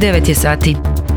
9 je sati.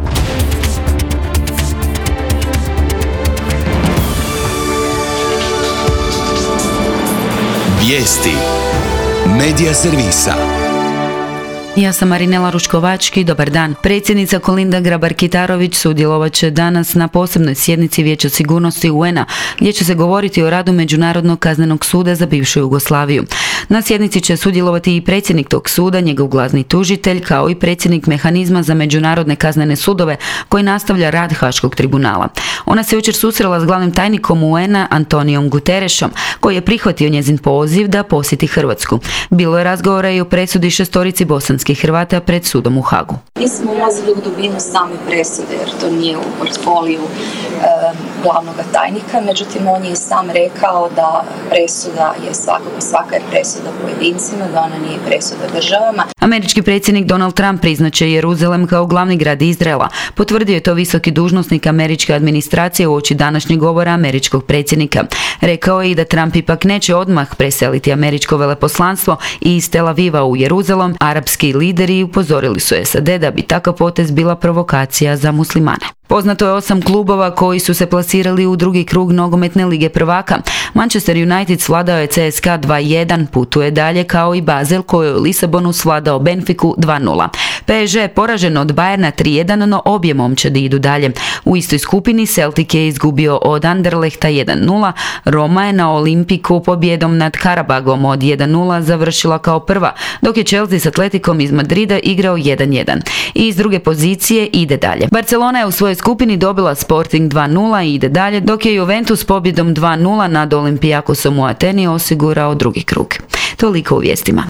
Vijesti Medija servisa. Ja sam Marinela Ruškovački, dobar dan. Predsjednica Kolinda Grabar-Kitarović sudjelovat će danas na posebnoj sjednici Vijeća sigurnosti UN-a, gdje će se govoriti o radu Međunarodnog kaznenog suda za bivšu Jugoslaviju. Na sjednici će sudjelovati i predsjednik tog suda, njegov glavni tužitelj, kao i predsjednik mehanizma za međunarodne kaznene sudove, koji nastavlja rad Haškog tribunala. Ona se jučer susrela s glavnim tajnikom UN-a Antonijom Guterešom, koji je prihvatio njezin poziv da posjeti Hrvatsku. Bilo je razgovora i o presudi 6 bosanskih Hrvata pred sudom u Hagu. Nismo ulazili u dubinu same presude jer to nije u portfoliju glavnog tajnika, međutim on je i sam rekao da presuda je svaka je presuda pojedincima, da ona nije presuda državama. Američki predsjednik Donald Trump priznaće Jeruzalem kao glavni grad Izraela. Potvrdio je to visoki dužnosnik američke administracije uoči današnjeg govora američkog predsjednika. Rekao je i da Trump ipak neće odmah preseliti američko veleposlanstvo iz Tel Aviva u Jeruzalem. Arapski lideri upozorili su SAD da bi takav potez bila provokacija za muslimane. Poznato je 8 klubova koji su se plasirali u drugi krug nogometne lige prvaka. Manchester United svladao je CSKA 2-1, putuje dalje, kao i Basel koji je u Lisabonu svladao Benfiku 2-0. PSG je poražen od Bayerna 3-1, no obje momčadi idu dalje. U istoj skupini Celtic je izgubio od Anderlechta 1-0, Roma je na Olimpiku pobjedom nad Karabagom od 1-0 završila kao prva, dok je Chelsea s Atleticom iz Madrida igrao 1-1. I iz druge pozicije ide dalje. Barcelona je u svojoj skupini dobila Sporting 2-0 i ide dalje, dok je Juventus pobjedom 2-0 nad Olimpijakosom u Ateni osigurao drugi krug. Toliko u vijestima.